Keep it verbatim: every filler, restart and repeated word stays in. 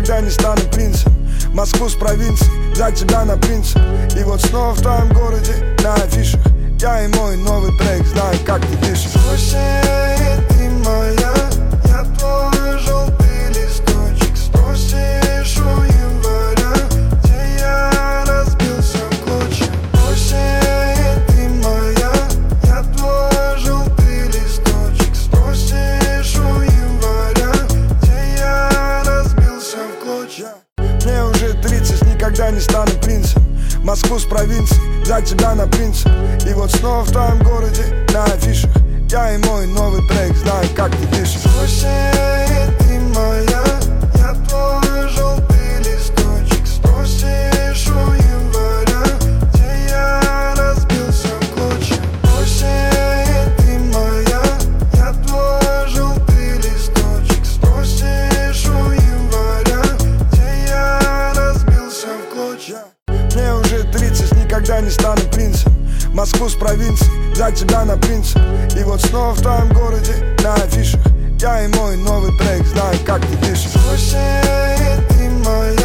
никогда не стану принцем. Москву с провинции, взять тебя на принца. И вот снова в твоем городе, на афишах я и мой новый трек, знаю, как ты дышишь. Осень, ты моя, я твой желтый листочек. Спросишь у января, где я разбился в клочья. Осень, ты моя, я твой желтый листочек. Спросишь у января, где я разбился в клочья. Мне уже тридцать, никогда не стану принцем. Москву с провинции, взять тебя на принца. И вот снова в твоем городе, на афишах я и мой новый трек, знаю, как ты дышишь. Осень, ты моя, я твой желтый листочек. Спросишь у января, где я разбился в клочья. Осень, ты моя, я твой желтый листочек. Спросишь у января, где я разбился в клочья. Мне уже тридцать, никогда не стану принцем. Москву с провинции, взять тебя на принца. И вот снова в твоем городе, на афишах я и мой новый трек, знаю, как ты дышишь. Осень, ты моя.